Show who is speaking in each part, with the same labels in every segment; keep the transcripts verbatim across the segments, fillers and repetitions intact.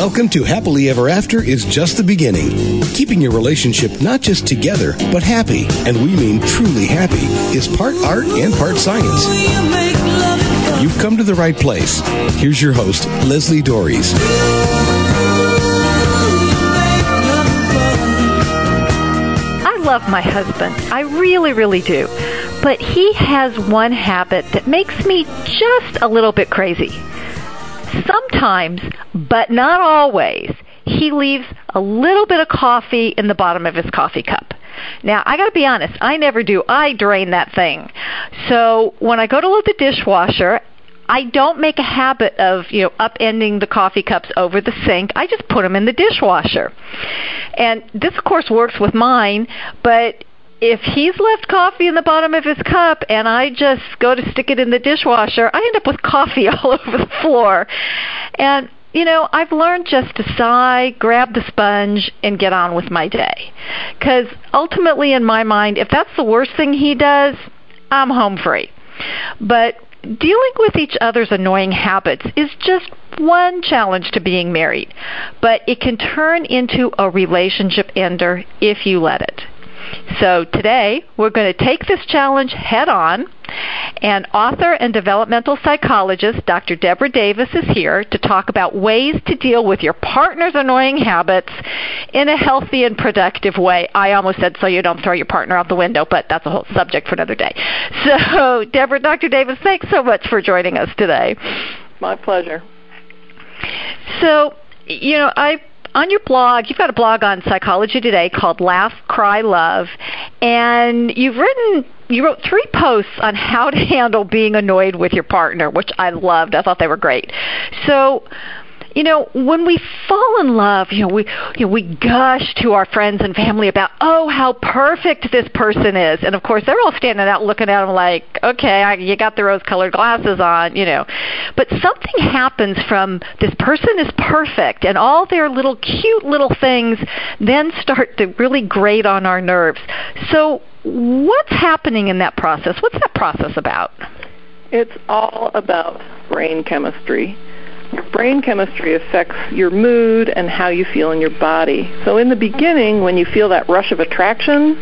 Speaker 1: Welcome to Happily Ever After is just the beginning. Keeping your relationship not just together, but happy, and we mean truly happy, is part art and part science. You've come to the right place. Here's your host, Leslie Dories.
Speaker 2: I love my husband. I really, really do. But he has one habit that makes me just a little bit crazy. Sometimes, but not always, he leaves a little bit of coffee in the bottom of his coffee cup. Now, I got to be honest, I never do. I drain that thing. So when I go to load the dishwasher, I don't make a habit of, you know, upending the coffee cups over the sink. I just put them in the dishwasher. And this, of course, works with mine, but if he's left coffee in the bottom of his cup and I just go to stick it in the dishwasher, I end up with coffee all over the floor. And, you know, I've learned just to sigh, grab the sponge, and get on with my day. Because ultimately, in my mind, if that's the worst thing he does, I'm home free. But dealing with each other's annoying habits is just one challenge to being married. But it can turn into a relationship ender if you let it. So today, we're going to take this challenge head on, and author and developmental psychologist Doctor Deborah Davis is here to talk about ways to deal with your partner's annoying habits in a healthy and productive way. I almost said so you don't throw your partner out the window, but that's a whole subject for another day. So, Deborah, Doctor Davis, thanks so much for joining us today.
Speaker 3: My pleasure.
Speaker 2: So, you know, I on your blog, you've got a blog on Psychology Today called Laugh, Cry, Love, and you've written, you wrote three posts on how to handle being annoyed with your partner, which I loved. I thought they were great. So, you know, when we fall in love, you know, we you know, we gush to our friends and family about, oh, how perfect this person is. And, of course, they're all standing out looking at them like, okay, I, you got the rose-colored glasses on, you know. But something happens from this person is perfect, and all their little cute little things then start to really grate on our nerves. So what's happening in that process? What's that process about?
Speaker 3: It's all about brain chemistry. Your brain chemistry affects your mood and how you feel in your body. So in the beginning, when you feel that rush of attraction,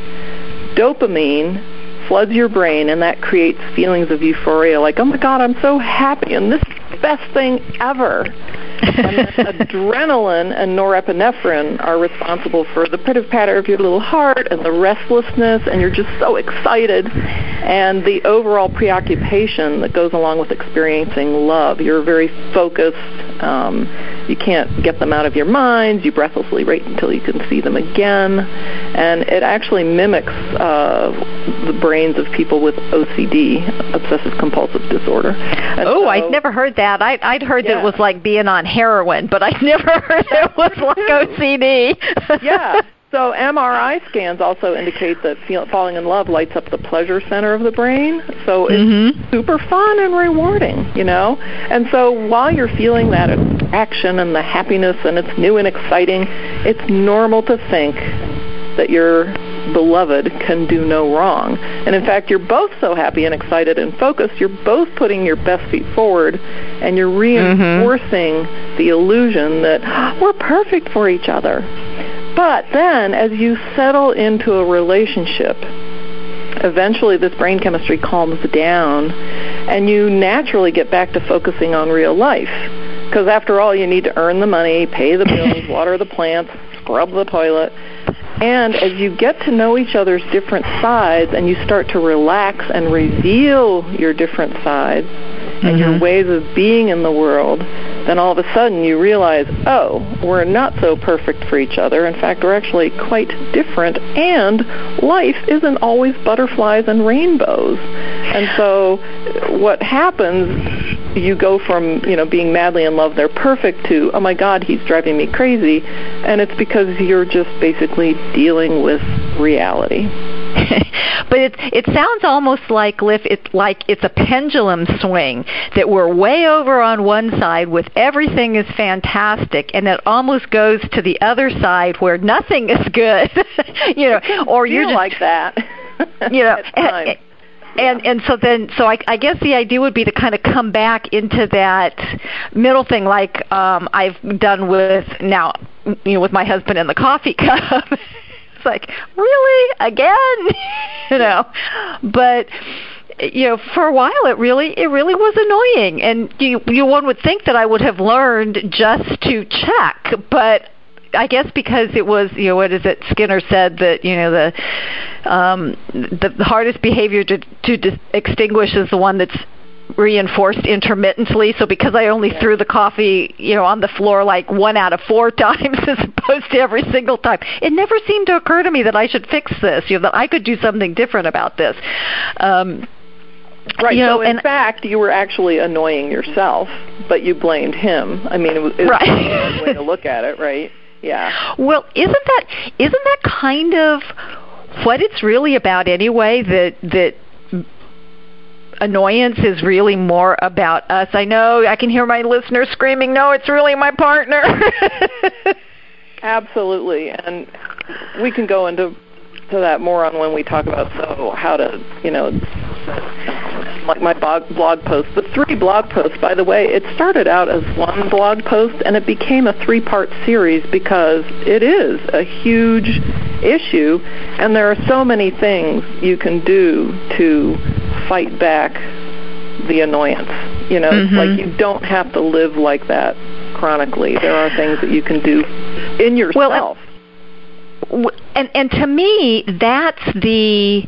Speaker 3: dopamine floods your brain, and that creates feelings of euphoria, like, oh my God, I'm so happy, and this is the best thing ever. And then adrenaline and norepinephrine are responsible for the pitter-patter of your little heart and the restlessness, and you're just so excited, and the overall preoccupation that goes along with experiencing love. You're very focused. Um, you can't get them out of your mind. You breathlessly wait until you can see them again. And it actually mimics uh, the brains of people with O C D, obsessive-compulsive disorder. And
Speaker 2: oh,
Speaker 3: so,
Speaker 2: I'd never heard that. I, I'd heard
Speaker 3: yeah.
Speaker 2: that it was like being on heroin, but I'd never heard it was like O C D.
Speaker 3: Yeah. So M R I scans also indicate that feel, falling in love lights up the pleasure center of the brain. So it's mm-hmm. super fun and rewarding, you know. And so while you're feeling that attraction and the happiness and it's new and exciting, it's normal to think that your beloved can do no wrong. And in fact, you're both so happy and excited and focused, you're both putting your best feet forward, and you're reinforcing mm-hmm. the illusion that oh, we're perfect for each other. But then, as you settle into a relationship, eventually this brain chemistry calms down, and you naturally get back to focusing on real life. Because after all, you need to earn the money, pay the bills, water the plants, scrub the toilet. And as you get to know each other's different sides and you start to relax and reveal your different sides mm-hmm. and your ways of being in the world, then all of a sudden you realize, oh, we're not so perfect for each other. In fact, we're actually quite different, and life isn't always butterflies and rainbows. And so what happens, you go from, you know, being madly in love, they're perfect, to, oh my God, he's driving me crazy. And it's because you're just basically dealing with reality.
Speaker 2: But it it sounds almost like if it's like it's a pendulum swing, that we're way over on one side with everything is fantastic, and it almost goes to the other side where nothing is good. You know, or
Speaker 3: feel
Speaker 2: you're just
Speaker 3: like that.
Speaker 2: You know.
Speaker 3: At times.
Speaker 2: And and so then, so I, I guess the idea would be to kind of come back into that middle thing, like um, I've done with now, you know, with my husband in the coffee cup. It's like, really? Again? you know, but you know, for a while it really it really was annoying, and you you one would think that I would have learned just to check, but I guess because it was, you know, what is it? Skinner said that, you know, the um, the, the hardest behavior to to dis- extinguish is the one that's reinforced intermittently. So because I only yeah. threw the coffee, you know, on the floor like one out of four times as opposed to every single time, it never seemed to occur to me that I should fix this, you know, that I could do something different about this. Um,
Speaker 3: Right.
Speaker 2: You know,
Speaker 3: so in
Speaker 2: and
Speaker 3: fact, you were actually annoying yourself, but you blamed him. I mean, it was, it was
Speaker 2: right.
Speaker 3: one way to look at it, right? Yeah.
Speaker 2: Well, isn't that isn't that kind of what it's really about anyway? That that annoyance is really more about us. I know I can hear my listeners screaming, "No, it's really my partner."
Speaker 3: Absolutely, and we can go into to that more on when we talk about so how to, you know, like my blog, blog post. The three blog posts, by the way, it started out as one blog post and it became a three-part series because it is a huge issue and there are so many things you can do to fight back the annoyance. You know, mm-hmm. like you don't have to live like that chronically. There are things that you can do in yourself.
Speaker 2: Well, and and to me, that's the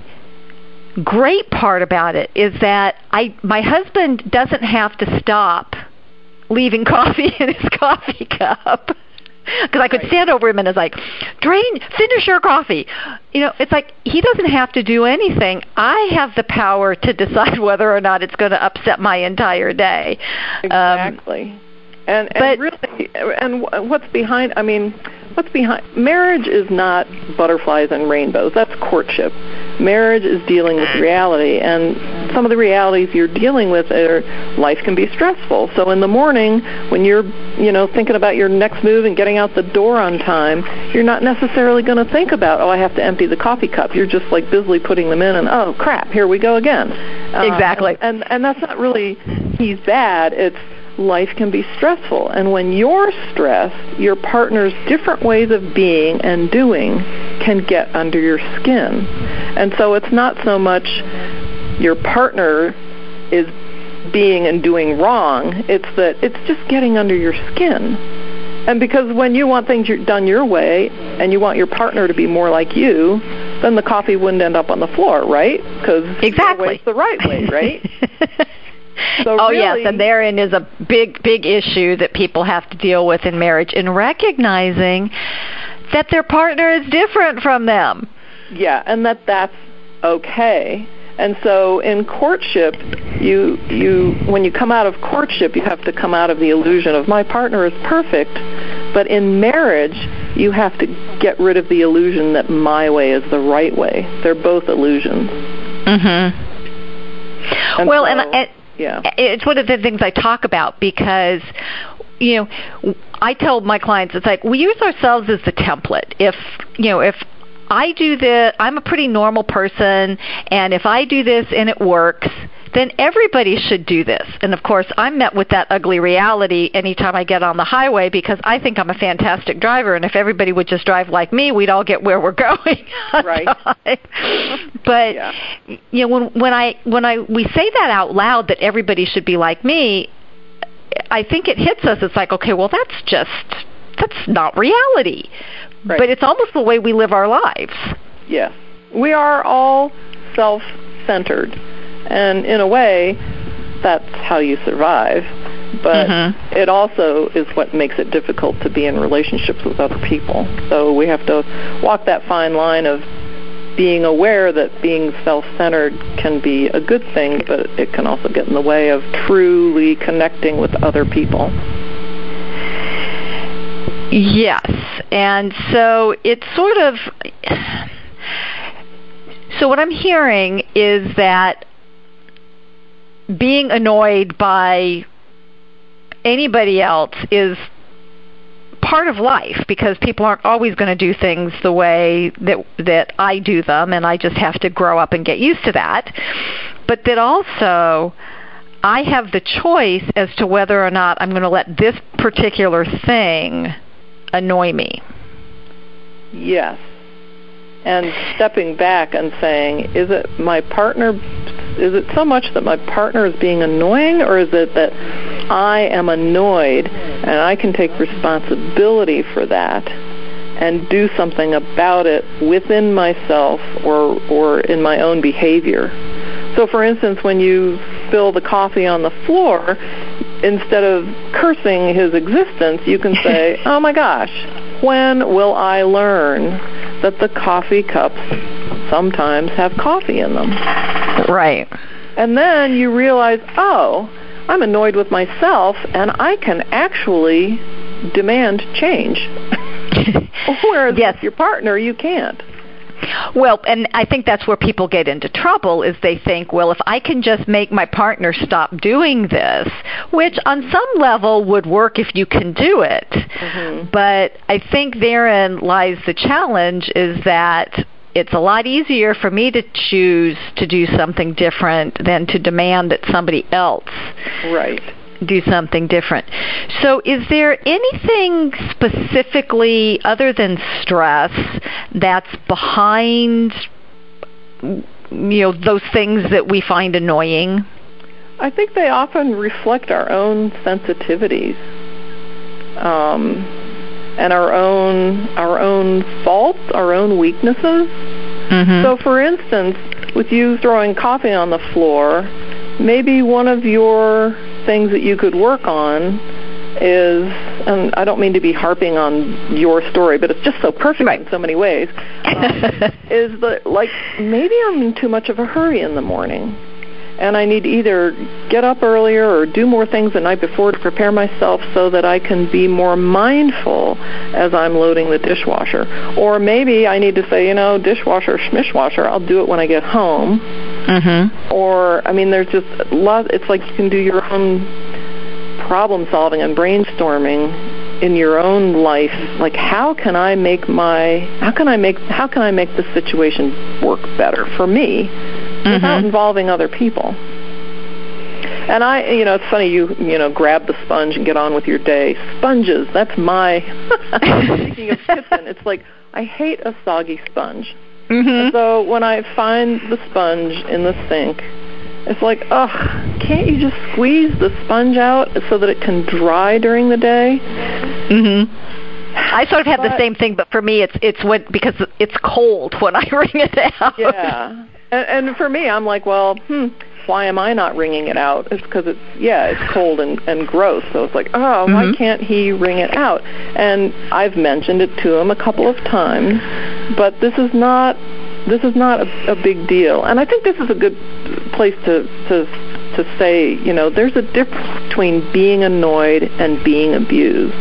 Speaker 2: great part about it, is that I my husband doesn't have to stop leaving coffee in his coffee cup. Because I could stand over him and it's like, drain, finish your coffee. You know, it's like he doesn't have to do anything. I have the power to decide whether or not it's going to upset my entire day.
Speaker 3: Exactly. Um, and, and
Speaker 2: but,
Speaker 3: really, and what's behind, I mean, what's behind, marriage is not butterflies and rainbows. That's courtship. Marriage is dealing with reality, and some of the realities you're dealing with are life can be stressful. So in the morning, when you're, you know, thinking about your next move and getting out the door on time, you're not necessarily going to think about, oh, I have to empty the coffee cup. You're just like busily putting them in, and oh crap, here we go again. Uh,
Speaker 2: exactly.
Speaker 3: And, and and that's not really he's bad. It's life can be stressful, and when you're stressed, your partner's different ways of being and doing can get under your skin. And so it's not so much your partner is being and doing wrong, it's that it's just getting under your skin. And because when you want things done your way and you want your partner to be more like you, then the coffee wouldn't end up on the floor, right? Because
Speaker 2: exactly.
Speaker 3: your way's the right way, right? So
Speaker 2: oh,
Speaker 3: really,
Speaker 2: yes, and therein is a big, big issue that people have to deal with in marriage, in recognizing that their partner is different from them.
Speaker 3: Yeah, and that that's okay. And so in courtship, you you when you come out of courtship, you have to come out of the illusion of my partner is perfect. But in marriage, you have to get rid of the illusion that my way is the right way. They're both illusions.
Speaker 2: Mm-hmm.
Speaker 3: And
Speaker 2: well,
Speaker 3: so,
Speaker 2: and, and
Speaker 3: yeah.
Speaker 2: it's one of the things I talk about because, you know, I tell my clients, it's like we use ourselves as the template. If, you know, if I do this, I'm a pretty normal person, and if I do this and it works, then everybody should do this. And, of course, I'm met with that ugly reality anytime I get on the highway because I think I'm a fantastic driver, and if everybody would just drive like me, we'd all get where we're going.
Speaker 3: Right.
Speaker 2: But,
Speaker 3: yeah.
Speaker 2: you know, when, when I when I we say that out loud, that everybody should be like me, I think it hits us. It's like, okay, well, that's just, that's not reality.
Speaker 3: Right.
Speaker 2: But it's almost the way we live our lives.
Speaker 3: Yes. We are all self-centered. And in a way, that's how you survive. But mm-hmm. it also is what makes it difficult to be in relationships with other people. So we have to walk that fine line of being aware that being self-centered can be a good thing, but it can also get in the way of truly connecting with other people.
Speaker 2: Yes. And so it's sort of... So what I'm hearing is that being annoyed by anybody else is part of life because people aren't always going to do things the way that that I do them, and I just have to grow up and get used to that. but that also I have the choice as to whether or not I'm going to let this particular thing annoy me.
Speaker 3: Yes. And stepping back and saying, is it my partner, is it so much that my partner is being annoying, or is it that I am annoyed and I can take responsibility for that and do something about it within myself or or in my own behavior? So, for instance, when you spill the coffee on the floor, instead of cursing his existence, you can say, oh my gosh, when will I learn that the coffee cups sometimes have coffee in them?
Speaker 2: Right.
Speaker 3: And then you realize, oh, I'm annoyed with myself, and I can actually demand change. Whereas
Speaker 2: yes.
Speaker 3: with your partner, you can't.
Speaker 2: Well, and I think that's where people get into trouble, is they think, well, if I can just make my partner stop doing this, which on some level would work if you can do it. Mm-hmm. But I think therein lies the challenge, is that it's a lot easier for me to choose to do something different than to demand that somebody else
Speaker 3: right.
Speaker 2: do something different. So is there anything specifically other than stress that's behind, you know, those things that we find annoying?
Speaker 3: I think they often reflect our own sensitivities um, and our own our own faults, our own weaknesses. Mm-hmm. So, for instance, with you throwing coffee on the floor, maybe one of your things that you could work on is, and I don't mean to be harping on your story, but it's just so perfect right. in so many ways, um, is that, like, maybe I'm in too much of a hurry in the morning, and I need to either get up earlier or do more things the night before to prepare myself so that I can be more mindful as I'm loading the dishwasher. Or maybe I need to say, you know, dishwasher, schmishwasher, I'll do it when I get home. Mm-hmm. Or, I mean, there's just a lot, it's like you can do your own problem solving and brainstorming in your own life. Like, how can I make my, how can I make, how can I make the situation work better for me mm-hmm. without involving other people? And I, you know, it's funny, you, you know, grab the sponge and get on with your day. Sponges, that's my, speaking of kitchen, it's like, I hate a soggy sponge. Mm-hmm. And so when I find the sponge in the sink, it's like, ugh, can't you just squeeze the sponge out so that it can dry during the day?
Speaker 2: Mm-hmm. I sort of have but, the same thing, but for me, it's it's when, because it's cold when I wring it out.
Speaker 3: Yeah, and, and for me, I'm like, well, hmm, why am I not wringing it out? It's because it's, yeah, it's cold and, and gross. So it's like, oh, mm-hmm. why can't he wring it out? And I've mentioned it to him a couple of times, but this is not this is not a, a big deal. And I think this is a good place to to to say, you know, there's a difference between being annoyed and being abused.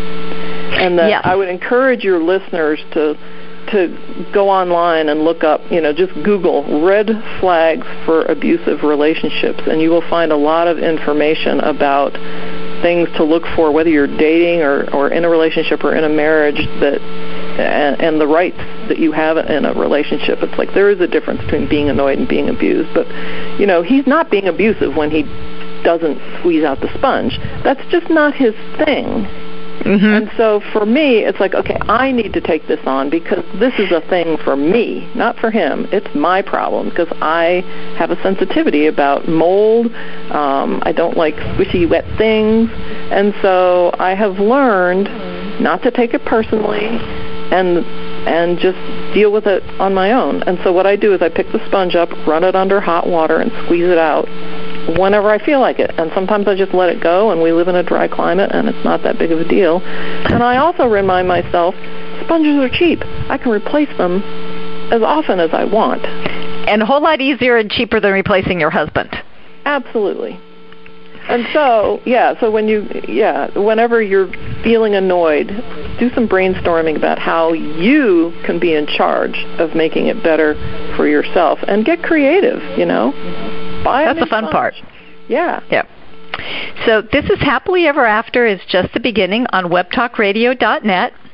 Speaker 3: And that yeah. I would encourage your listeners to to go online and look up, you know, just Google red flags for abusive relationships, and you will find a lot of information about things to look for, whether you're dating or, or in a relationship or in a marriage, that and, and the rights that you have in a relationship. It's like there is a difference between being annoyed and being abused. But, you know, he's not being abusive when he doesn't squeeze out the sponge. That's just not his thing. Mm-hmm. And so for me, it's like, okay, I need to take this on because this is a thing for me, not for him. It's my problem because I have a sensitivity about mold. Um, I don't like squishy, wet things. And so I have learned not to take it personally and and just deal with it on my own. And so what I do is I pick the sponge up, run it under hot water, and squeeze it out whenever I feel like it. And sometimes I just let it go, and we live in a dry climate, and it's not that big of a deal. And I also remind myself, sponges are cheap. I can replace them as often as I want.
Speaker 2: And a whole lot easier and cheaper than replacing your husband.
Speaker 3: Absolutely. And so, yeah, so when you, yeah, whenever you're feeling annoyed, do some brainstorming about how you can be in charge of making it better for yourself. And get creative, you know. Buy
Speaker 2: That's the fun
Speaker 3: sponge.
Speaker 2: part.
Speaker 3: Yeah.
Speaker 2: Yeah. So this is Happily Ever After is just the beginning on web talk radio dot net.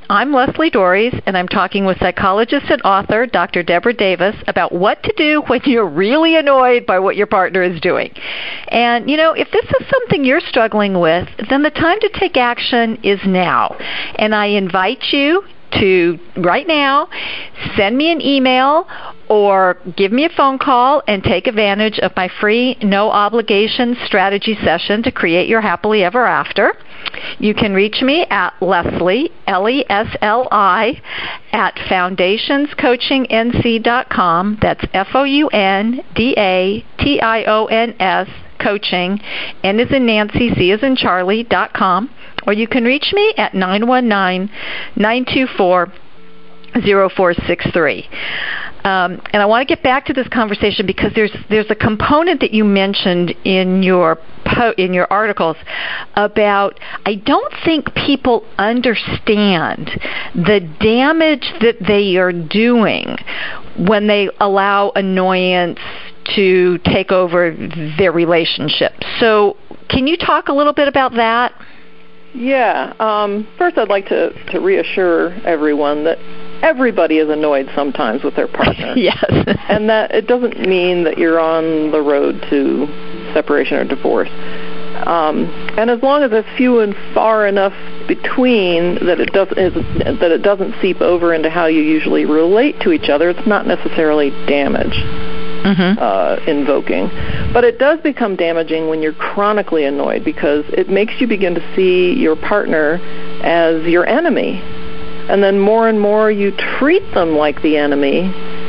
Speaker 2: I'm Leslie Dories, and I'm talking with psychologist and author Doctor Deborah Davis about what to do when you're really annoyed by what your partner is doing. And, you know, if this is something you're struggling with, then the time to take action is now. And I invite you to, right now, send me an email or give me a phone call and take advantage of my free no-obligation strategy session to create your happily ever after. You can reach me at Leslie, L E S L I, at foundations coaching n c dot com. That's F O U N D A T I O N S, coaching, N as in Nancy, C as in Charlie, dot com. Or you can reach me at nine one nine, nine two four, zero four six three. Um, and I want to get back to this conversation because there's there's a component that you mentioned in your po- in your articles about I don't think people understand the damage that they are doing when they allow annoyance to take over their relationship. So can you talk a little bit about that?
Speaker 3: Yeah. Um, first, I'd like to, to reassure everyone that everybody is annoyed sometimes with their partner.
Speaker 2: Yes.
Speaker 3: And that it doesn't mean that you're on the road to separation or divorce. Um, and as long as it's few and far enough between that it doesn't that it doesn't seep over into how you usually relate to each other, it's not necessarily damage. Mm-hmm. Uh, invoking. But it does become damaging when you're chronically annoyed because it makes you begin to see your partner as your enemy. And then more and more you treat them like the enemy,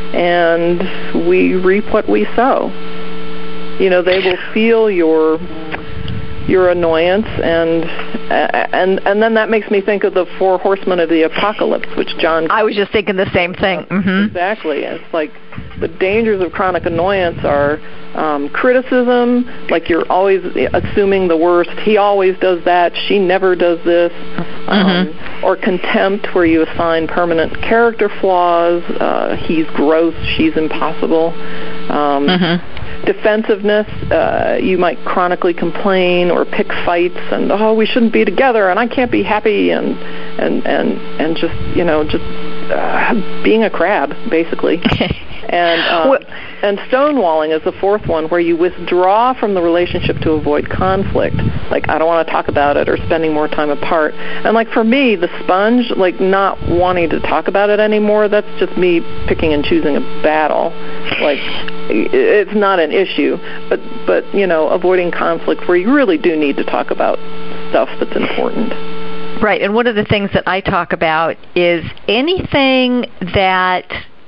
Speaker 3: and we reap what we sow. You know, they will feel your your annoyance, and and and then that makes me think of the four horsemen of the apocalypse, which John...
Speaker 2: I was just thinking the same thing. Mm-hmm.
Speaker 3: Exactly. It's like the dangers of chronic annoyance are um, criticism, like you're always assuming the worst. He always does that. She never does this. Mm-hmm. Um, or contempt, where you assign permanent character flaws. Uh, he's gross. She's impossible. Um, mm-hmm. Defensiveness, uh, you might chronically complain or pick fights, and oh, we shouldn't be together, and I can't be happy, and and and and just you know just uh, being a crab, basically. And um, well, and stonewalling is the fourth one, where you withdraw from the relationship to avoid conflict. Like, I don't want to talk about it, or spending more time apart. And like for me, the sponge, like not wanting to talk about it anymore, that's just me picking and choosing a battle. Like, it's not an issue, but but you know, avoiding conflict where you really do need to talk about stuff that's important.
Speaker 2: Right, and one of the things that I talk about is anything that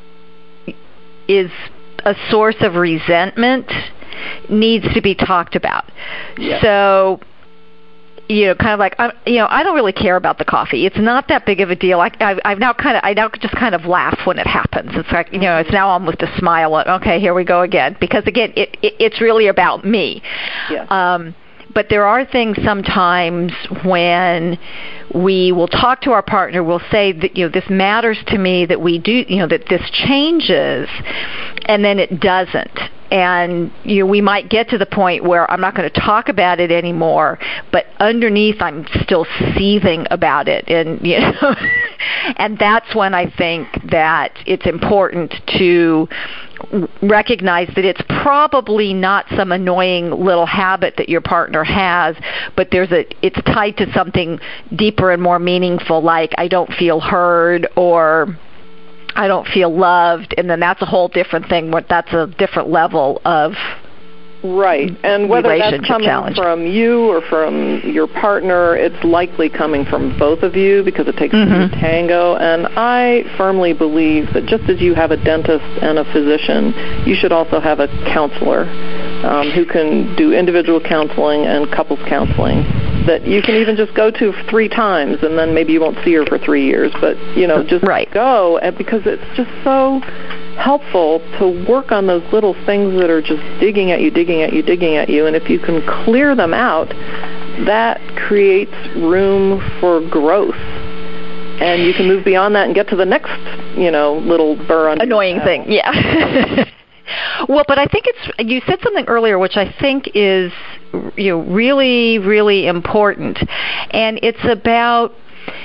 Speaker 2: is a source of resentment needs to be talked about. Yeah. So, you know, kind of like, I'm, you know, I don't really care about the coffee. It's not that big of a deal. I, I've, I've now kind of, I now just kind of laugh when it happens. It's like, you know, it's now almost a smile. Okay, here we go again. Because again, it, it it's really about me.
Speaker 3: Yeah.
Speaker 2: Um, but there are things sometimes when we will talk to our partner, we'll say that, you know, this matters to me, that we do, you know, that this changes, and then it doesn't. And, you know, we might get to the point where I'm not going to talk about it anymore, but underneath I'm still seething about it. And, you know, and that's when I think that it's important to recognize that it's probably not some annoying little habit that your partner has, but there's a it's tied to something deeper and more meaningful, like I don't feel heard or I don't feel loved, and then that's a whole different thing. That's a different level of
Speaker 3: right. And whether that's coming
Speaker 2: challenge.
Speaker 3: from you or from your partner, it's likely coming from both of you, because it takes mm-hmm. two to tango. And I firmly believe that just as you have a dentist and a physician, you should also have a counselor um, who can do individual counseling and couples counseling that you can even just go to three times, and then maybe you won't see her for three years. But, you know, just
Speaker 2: right.
Speaker 3: go, and because it's just so helpful to work on those little things that are just digging at you, digging at you, digging at you. And if you can clear them out, that creates room for growth. And you can move beyond that and get to the next, you know, little burr on
Speaker 2: annoying thing. Yeah. Well, but I think it's, you said something earlier which I think is, you know, really, really important. And it's about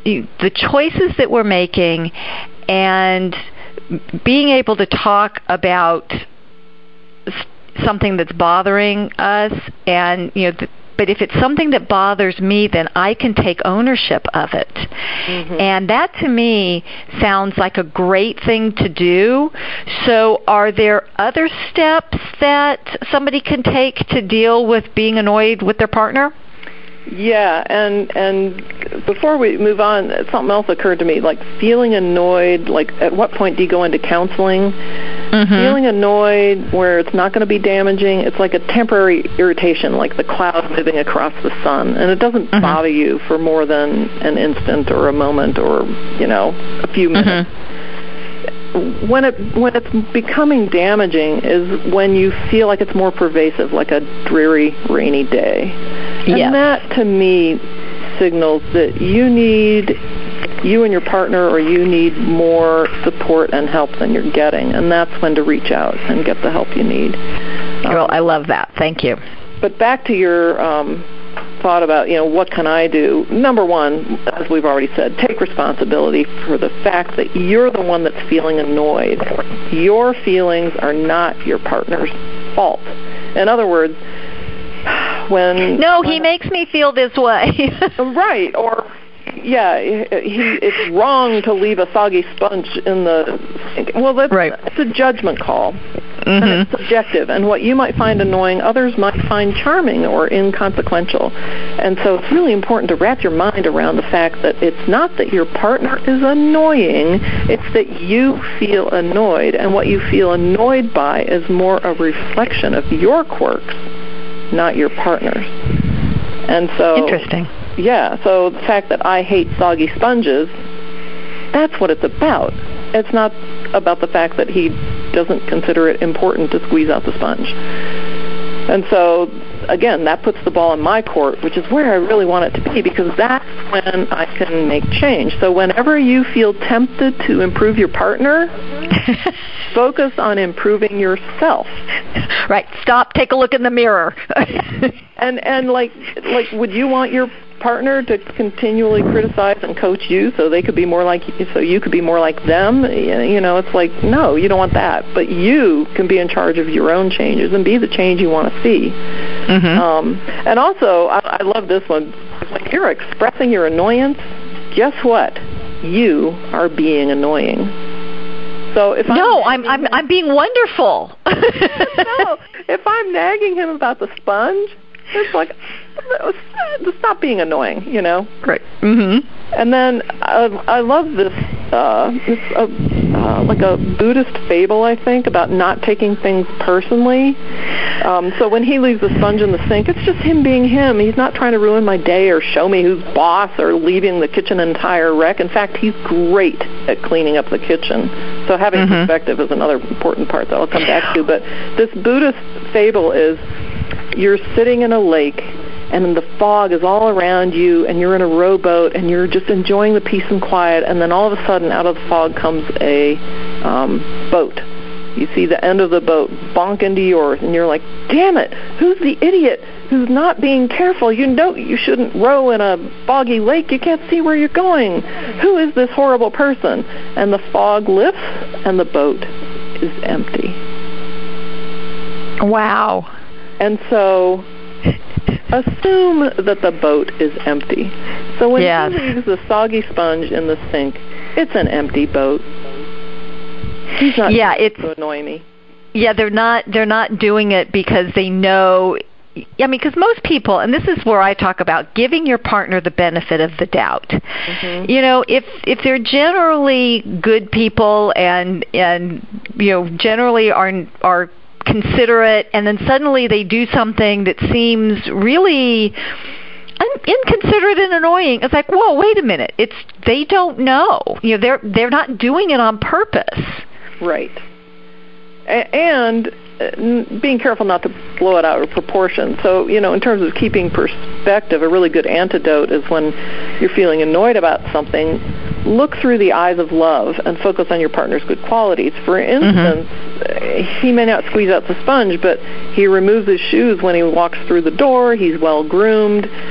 Speaker 2: the choices that we're making and being able to talk about something that's bothering us, and you know, th- but if it's something that bothers me, then I can take ownership of it. Mm-hmm. And that to me sounds like a great thing to do. So are there other steps that somebody can take to deal with being annoyed with their partner?
Speaker 3: Yeah, and and before we move on, something else occurred to me, like feeling annoyed, like at what point do you go into counseling? Mm-hmm. Feeling annoyed where it's not going to be damaging, it's like a temporary irritation, like the cloud moving across the sun, and it doesn't mm-hmm. bother you for more than an instant or a moment or, you know, a few minutes. Mm-hmm. When it when it's becoming damaging is when you feel like it's more pervasive, like a dreary, rainy day. And yes. that, to me, signals that you need, you and your partner, or you need more support and help than you're getting. And that's when to reach out and get the help you need.
Speaker 2: Well, um, I love that. Thank you.
Speaker 3: But back to your um, thought about, you know, what can I do? Number one, as we've already said, take responsibility for the fact that you're the one that's feeling annoyed. Your feelings are not your partner's fault. In other words, when
Speaker 2: no,
Speaker 3: when,
Speaker 2: he makes me feel this way.
Speaker 3: Right, or yeah, he, it's wrong to leave a soggy sponge in the. Well, that's right. It's a judgment call, mm-hmm. and it's subjective. And what you might find annoying, others might find charming or inconsequential. And so it's really important to wrap your mind around the fact that it's not that your partner is annoying; it's that you feel annoyed, and what you feel annoyed by is more a reflection of your quirks, not your partner's. And so
Speaker 2: interesting.
Speaker 3: Yeah, so the fact that I hate soggy sponges, that's what it's about. It's not about the fact that he doesn't consider it important to squeeze out the sponge. And so, again, that puts the ball in my court, which is where I really want it to be, because that's when I can make change. So whenever you feel tempted to improve your partner, focus on improving yourself.
Speaker 2: Right. Stop. Take a look in the mirror.
Speaker 3: and and like like, would you want your partner to continually criticize and coach you so they could be more like so you could be more like them? You know, it's like, no, you don't want that. But you can be in charge of your own changes and be the change you want to see. Mm-hmm. Um, and also, I, I love this one. When you're expressing your annoyance, guess what? You are being annoying. So if
Speaker 2: no,
Speaker 3: I'm
Speaker 2: I'm I'm, I'm being wonderful.
Speaker 3: No, if I'm nagging him about the sponge, it's like, stop being annoying, you know?
Speaker 2: Right. Mm-hmm.
Speaker 3: And then I, I love this, uh, this uh, uh, like a Buddhist fable, I think, about not taking things personally. Um, so when he leaves the sponge in the sink, it's just him being him. He's not trying to ruin my day or show me who's boss or leaving the kitchen entire wreck. In fact, he's great at cleaning up the kitchen. So having mm-hmm. perspective is another important part that I'll come back to. But this Buddhist fable is, you're sitting in a lake, and the fog is all around you, and you're in a rowboat, and you're just enjoying the peace and quiet, and then all of a sudden, out of the fog comes a um, boat. You see the end of the boat bonk into yours, and you're like, damn it, who's the idiot who's not being careful? You know you shouldn't row in a foggy lake. You can't see where you're going. Who is this horrible person? And the fog lifts, and the boat is empty.
Speaker 2: Wow.
Speaker 3: And so assume that the boat is empty. So when yes. he leaves the soggy sponge in the sink, it's an empty boat. He's not
Speaker 2: yeah,
Speaker 3: trying
Speaker 2: it's,
Speaker 3: to annoy me.
Speaker 2: Yeah, they're not they're not doing it because they know. I mean, because most people, and this is where I talk about giving your partner the benefit of the doubt. Mm-hmm. You know, if if they're generally good people and and you know generally are are considerate, and then suddenly they do something that seems really un- inconsiderate and annoying, it's like, whoa, wait a minute, it's they don't know. You know, they're they're not doing it on purpose.
Speaker 3: Right. A- and uh, being careful not to blow it out of proportion. So, you know, in terms of keeping perspective, a really good antidote is when you're feeling annoyed about something, look through the eyes of love and focus on your partner's good qualities. For instance, mm-hmm. he may not squeeze out the sponge, but he removes his shoes when he walks through the door. He's well-groomed.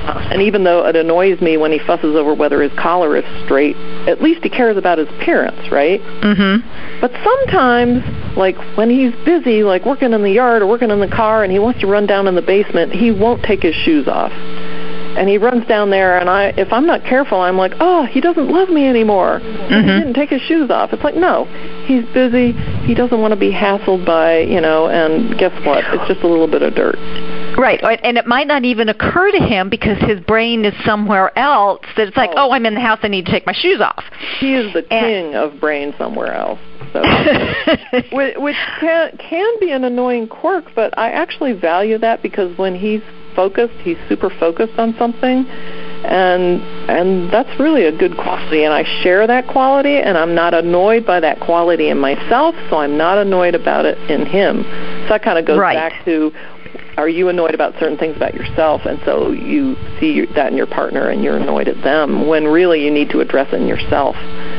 Speaker 3: And even though it annoys me when he fusses over whether his collar is straight, at least he cares about his appearance, right?
Speaker 2: Mm-hmm.
Speaker 3: But sometimes, like when he's busy, like working in the yard or working in the car, and he wants to run down in the basement, he won't take his shoes off. And he runs down there, and I, if I'm not careful, I'm like, oh, he doesn't love me anymore. Mm-hmm. He didn't take his shoes off. It's like, no, he's busy. He doesn't want to be hassled by, you know, and guess what? It's just a little bit of dirt.
Speaker 2: Right, and it might not even occur to him because his brain is somewhere else that it's like, oh, oh I'm in the house, I need to take my shoes off.
Speaker 3: He is the king and, of brain somewhere else. So, which, which can, can be an annoying quirk, but I actually value that because when he's focused, he's super focused on something, and and that's really a good quality, and I share that quality, and I'm not annoyed by that quality in myself, so I'm not annoyed about it in him. So that kind of goes
Speaker 2: right.
Speaker 3: back to, are you annoyed about certain things about yourself, and so you see that in your partner and you're annoyed at them, when really you need to address it in yourself.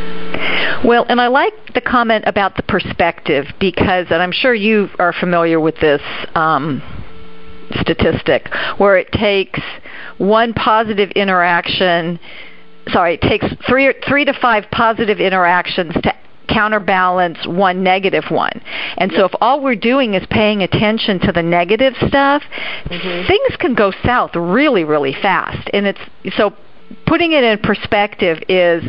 Speaker 2: Well, and I like the comment about the perspective because, and I'm sure you are familiar with this um, statistic, where it takes one positive interaction, sorry, it takes three, three to five positive interactions to counterbalance one negative one. And so if all we're doing is paying attention to the negative stuff, mm-hmm. things can go south really, really fast. And it's so putting it in perspective is,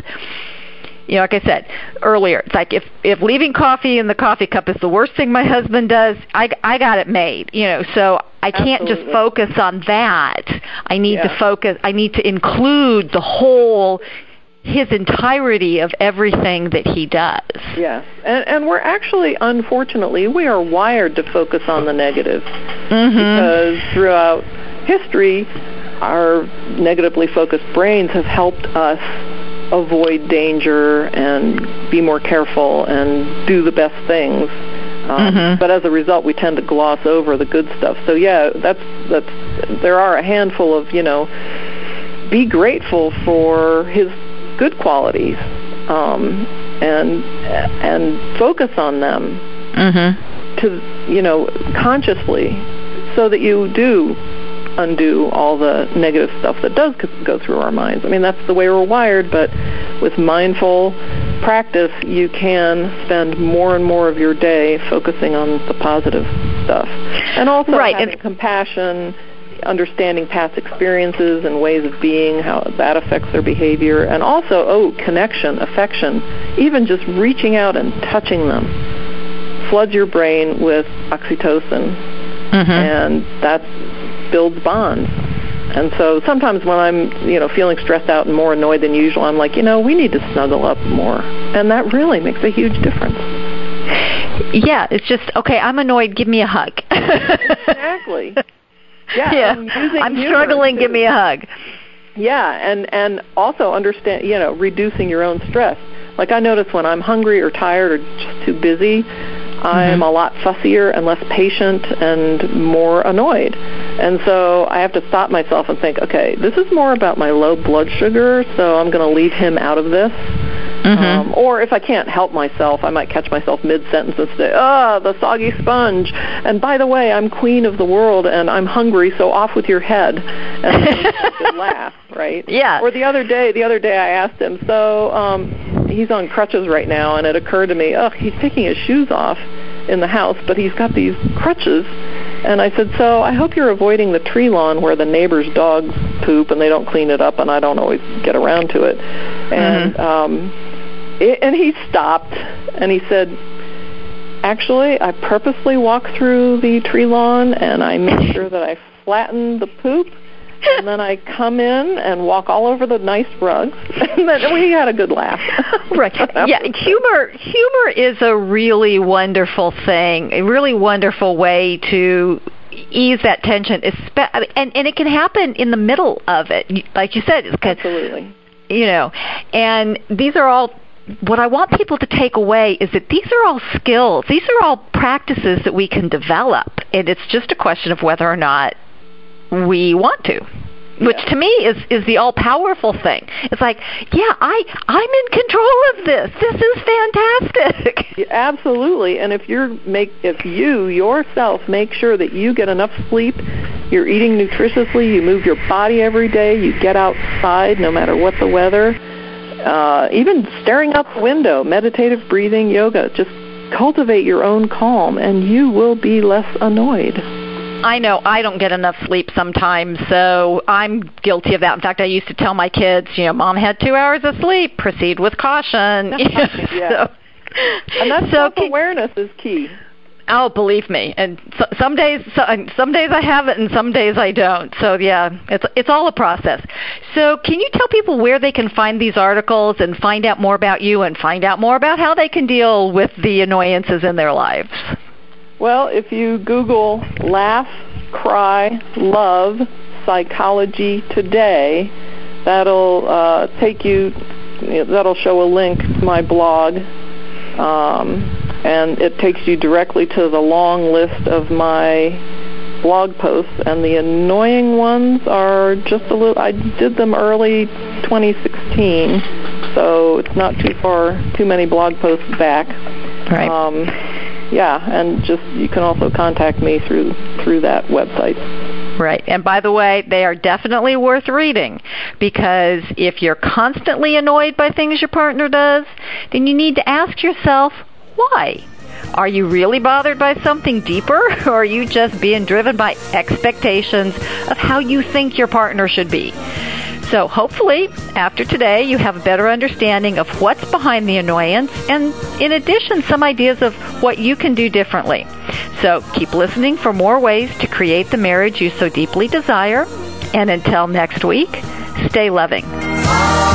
Speaker 2: you know, like I said earlier, it's like if, if leaving coffee in the coffee cup is the worst thing my husband does, I, I got it made, you know, so I can't
Speaker 3: Absolutely.
Speaker 2: just focus on that. I need
Speaker 3: yeah.
Speaker 2: to focus, I need to include the whole, his entirety of everything that he does.
Speaker 3: Yes, and, and we're actually, unfortunately, we are wired to focus on the negative
Speaker 2: mm-hmm.
Speaker 3: because throughout history, our negatively focused brains have helped us avoid danger and be more careful and do the best things. Um,
Speaker 2: mm-hmm.
Speaker 3: But as a result, we tend to gloss over the good stuff. So yeah, that's that's. There are a handful of, you know, be grateful for his good qualities, um, and and focus on them
Speaker 2: mm-hmm.
Speaker 3: to, you know, consciously, so that you do undo all the negative stuff that does go through our minds. I mean, that's the way we're wired, but with mindful practice, you can spend more and more of your day focusing on the positive stuff. And also
Speaker 2: right.
Speaker 3: having
Speaker 2: and
Speaker 3: compassion, understanding past experiences and ways of being, how that affects their behavior, and also, oh, connection, affection, even just reaching out and touching them floods your brain with oxytocin,
Speaker 2: mm-hmm.
Speaker 3: and that builds bonds. And so sometimes when I'm, you know, feeling stressed out and more annoyed than usual, I'm like, you know, we need to snuggle up more. And that really makes a huge difference.
Speaker 2: Yeah, it's just, okay, I'm annoyed, give me a hug.
Speaker 3: Exactly. Yeah,
Speaker 2: yeah.
Speaker 3: and using
Speaker 2: I'm
Speaker 3: humor
Speaker 2: struggling,
Speaker 3: too.
Speaker 2: Give me a hug.
Speaker 3: Yeah, and, and also understand, you know, reducing your own stress. Like I notice when I'm hungry or tired or just too busy, I'm mm-hmm. a lot fussier and less patient and more annoyed. And so I have to stop myself and think, okay, this is more about my low blood sugar, so I'm going to leave him out of this. Mm-hmm. Um, or if I can't help myself, I might catch myself mid-sentence and say, oh, the soggy sponge. And by the way, I'm queen of the world, and I'm hungry, so off with your head. And I could laugh, right?
Speaker 2: Yeah.
Speaker 3: Or the other day, the other day I asked him, so um, he's on crutches right now, and it occurred to me, oh, he's taking his shoes off in the house, but he's got these crutches. And I said, so I hope you're avoiding the tree lawn where the neighbor's dogs poop and they don't clean it up, and I don't always get around to it. And mm-hmm. um, it, and he stopped, and he said, actually, I purposely walk through the tree lawn, and I make sure that I flatten the poop, and then I come in and walk all over the nice rugs. And then we had a good laugh.
Speaker 2: Right. Yeah, humor humor is a really wonderful thing, a really wonderful way to ease that tension. And, and it can happen in the middle of it. Like you said. It's
Speaker 3: Absolutely.
Speaker 2: You know, and these are all, what I want people to take away is that these are all skills. These are all practices that we can develop. And it's just a question of whether or not we want to. which to me is, is the all-powerful thing. It's like, yeah, I, I'm in control of this. This is fantastic.
Speaker 3: Yeah, absolutely. And if you're make if you yourself make sure that you get enough sleep, you're eating nutritiously, you move your body every day, you get outside no matter what the weather, uh, even staring out the window, meditative breathing, yoga, just cultivate your own calm, and you will be less annoyed.
Speaker 2: I know I don't get enough sleep sometimes, so I'm guilty of that. In fact, I used to tell my kids, you know, Mom had two hours of sleep. Proceed with caution.
Speaker 3: Yeah. So, and that's
Speaker 2: so
Speaker 3: self-awareness is key.
Speaker 2: Oh, believe me. And so, some days, so, some days I have it, and some days I don't. So yeah, it's it's all a process. So can you tell people where they can find these articles and find out more about you and find out more about how they can deal with the annoyances in their lives?
Speaker 3: Well, if you Google Laugh, Cry, Love, Psychology Today, that'll uh, take you, that'll show a link to my blog, um, and it takes you directly to the long list of my blog posts, and the annoying ones are just a little, I did them early twenty sixteen, so it's not too far, too many blog posts back.
Speaker 2: Right.
Speaker 3: Um, Yeah, and just you can also contact me through through that website.
Speaker 2: Right. And by the way, they are definitely worth reading, because if you're constantly annoyed by things your partner does, then you need to ask yourself, why? Are you really bothered by something deeper, or are you just being driven by expectations of how you think your partner should be? So hopefully, after today, you have a better understanding of what's behind the annoyance, and in addition, some ideas of what you can do differently. So keep listening for more ways to create the marriage you so deeply desire. And until next week, stay loving.